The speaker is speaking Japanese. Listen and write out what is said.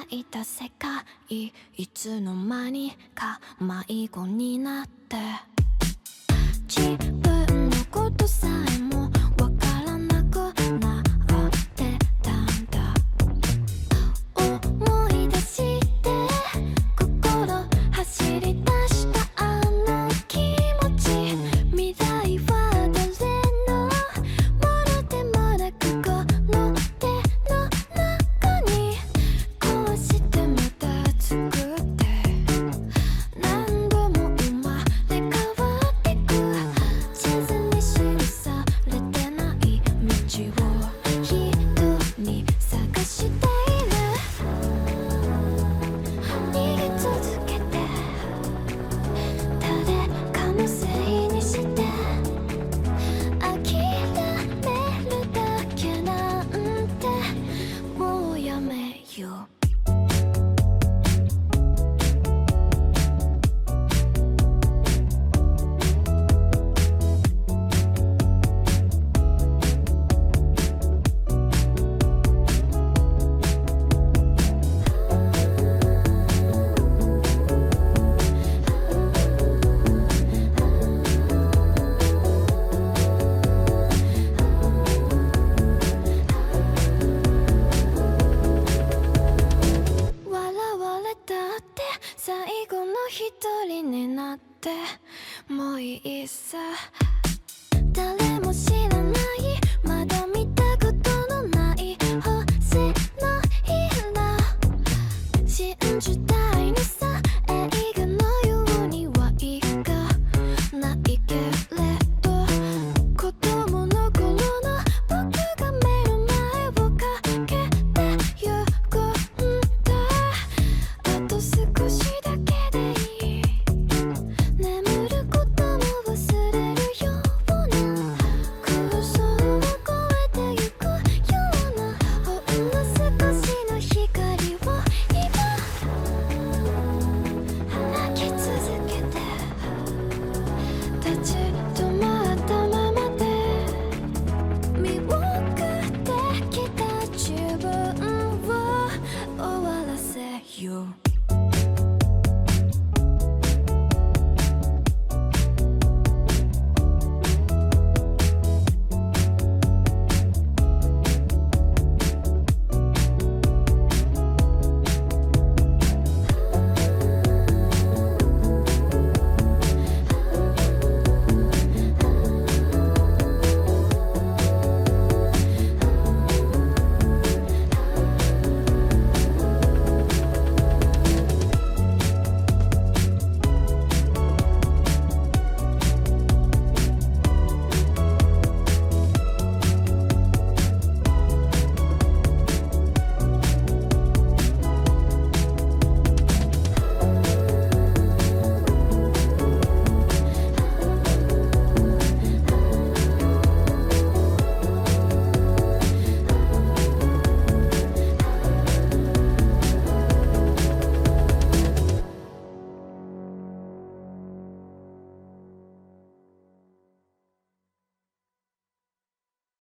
いた世界、いつの間にか迷子になって、自分のことさえもわからなくなってたんだ。思い出して心走り出したあの気持ち、未来は誰のものでもなくこの手の中にこうしてまた作って、何度も生まれ変わってく、地図に記されてない道を一人探している。逃げ続けて誰かのせいにして諦めるだけなんてもうやめよう。笑われたって最後の一人になってもういいさ。